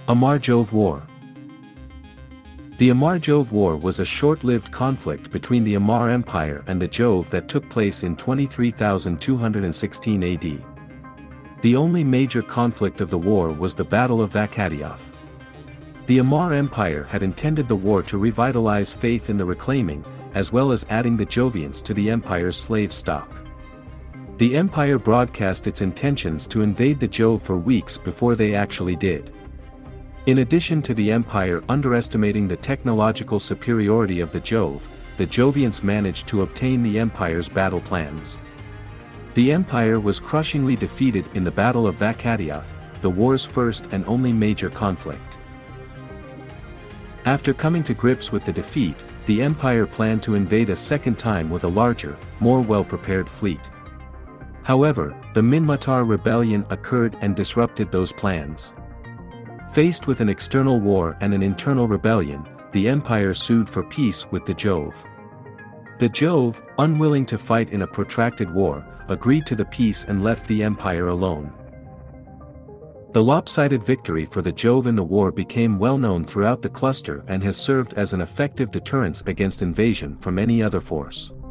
Amar-Jove War. The Amar-Jove War was a short-lived conflict between the Amar Empire and the Jove that took place in 23,216 AD. The only major conflict of the war was the Battle of Vakhatioth. The Amar Empire had intended the war to revitalize faith in the reclaiming, as well as adding the Jovians to the empire's slave stock. The empire broadcast its intentions to invade the Jove for weeks before they actually did. In addition to the empire underestimating the technological superiority of the Jove, the Jovians managed to obtain the empire's battle plans. The empire was crushingly defeated in the Battle of Vakhatioth, the war's first and only major conflict. After coming to grips with the defeat, the empire planned to invade a second time with a larger, more well-prepared fleet. However, the Minmatar rebellion occurred and disrupted those plans. Faced with an external war and an internal rebellion, the empire sued for peace with the Jove. The Jove, unwilling to fight in a protracted war, agreed to the peace and left the empire alone. The lopsided victory for the Jove in the war became well known throughout the cluster and has served as an effective deterrence against invasion from any other force.